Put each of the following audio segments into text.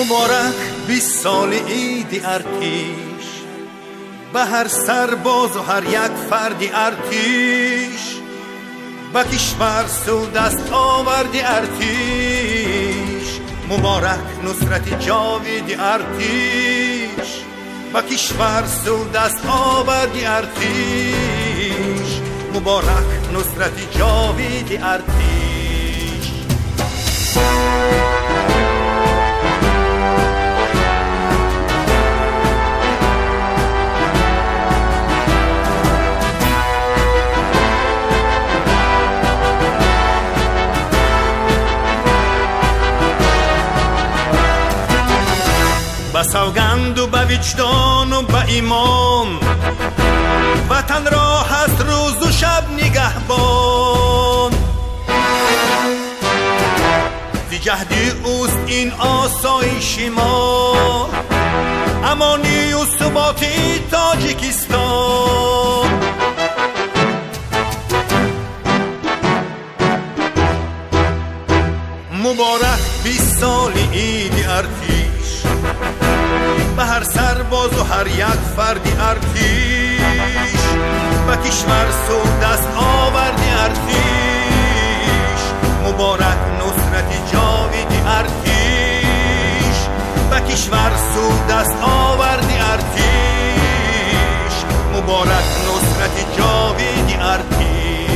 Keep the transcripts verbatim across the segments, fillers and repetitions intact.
مبارک بیست سال عید ارتیش، به هر سرباز و هر یک فردی ارتیش، به کشور سو دست آوردی ارتیش. مبارک نصرت جاویدی ارتیش، به کشور سو دست آوردی ارتیش. مبارک نصرت جاویدی ارتیش. به سوگند و به وجدان و به ایمان، وطن را هست روز و شب نگهبان. زی جهدی اوست این آسایش ما، امانی و ثباتی تاجیکستان. مبارک بیست سال عید ارتیش، به هر سرباز و هر یک فردی ارتیش، به کشور سو دست آوردی ارتیش. مبارک نصرت جاویدی ارتیش، به کشور سو دست آوردی ارتیش. مبارک نصرت جاویدی ارتیش.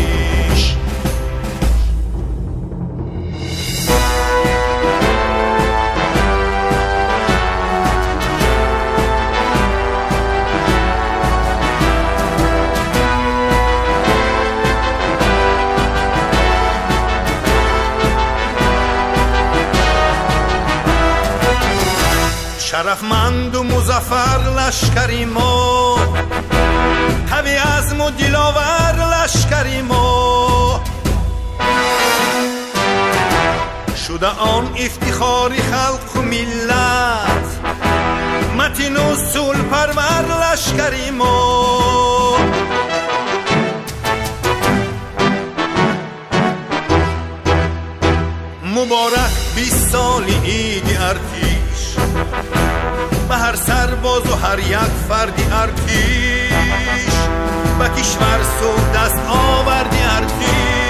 شرفمند و مظفر لشکری ما، قوی عزم و دلاور لشکری ما، شده آن افتخاری خلق و ملت، متین و صلح پرور لشکری ما. مبارک بیست سال عید ارتیش، به هر سرباز و هر یک فردی ارتیش، به کشور سو دست آوردی ارتیش.